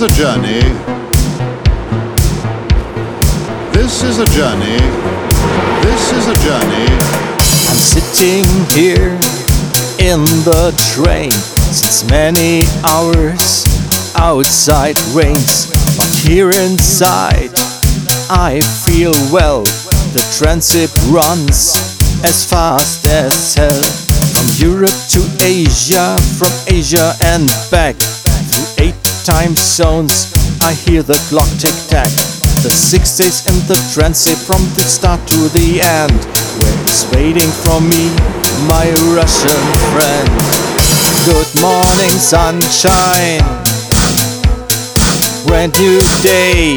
a journey. This is a journey. This is a journey. I'm sitting here in the train since many hours. Outside rains, but here inside I feel well. The transit runs as fast as hell. From Europe to Asia, from Asia and back. Through 8 time zones I hear the clock tick-tack. The 6 days in the transit from the start to the end. Where is waiting for me, my Russian friend? Good morning, sunshine. Brand new day.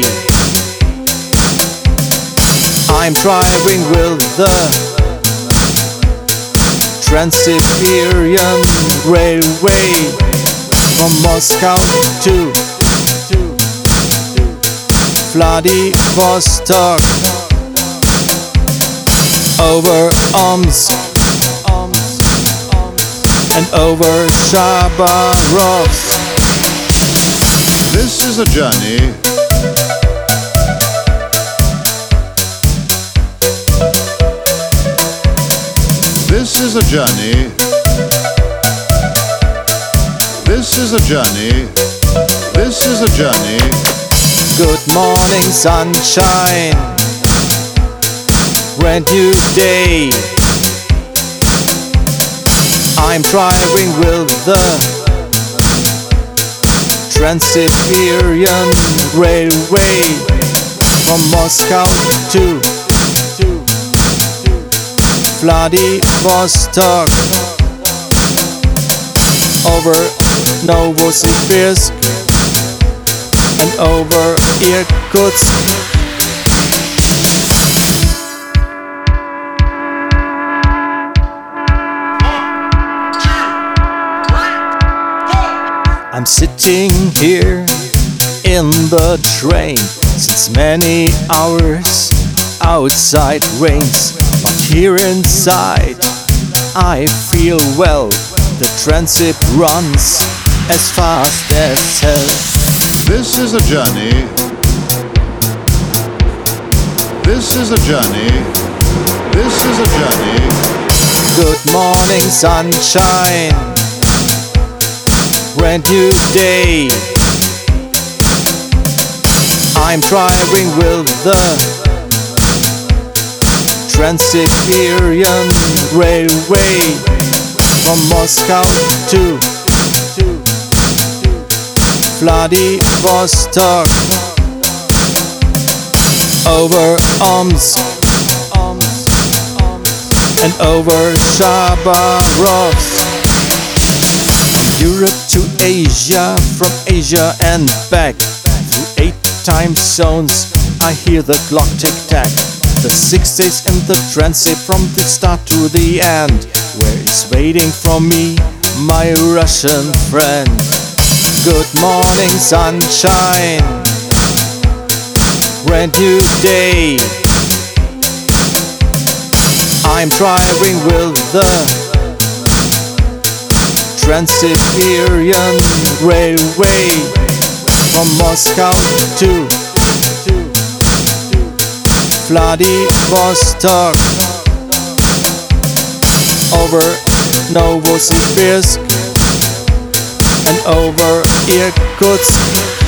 I'm driving with the Trans-Siberian Railway from Moscow to Vladivostok, over Omsk and over Khabarovsk. This is a journey. This is a journey. This is a journey. This is a journey. Good morning, sunshine. Brand new day. I'm driving with the Trans-Siberian Railway from Moscow to Vladivostok, over Novosibirsk and over Irkutsk. I'm sitting here in the train since many hours. Outside rains, but here inside I feel well. The transit runs as fast as hell. This is a journey. This is a journey. This is a journey. Good morning, sunshine. Brand new day. I'm driving with the Trans-Siberian Railway from Moscow to Vladivostok, over Omsk and over Khabarovsk. From Europe to Asia, from Asia and back. Through 8 time zones I hear the clock tick-tack. The 6 days in the transit from the start to the end. Where is waiting for me, my Russian friend? Good morning, sunshine. Brand new day. I'm driving with the Trans-Siberian Railway from Moscow to Vladivostok, over Novosibirsk and over Irkutsk.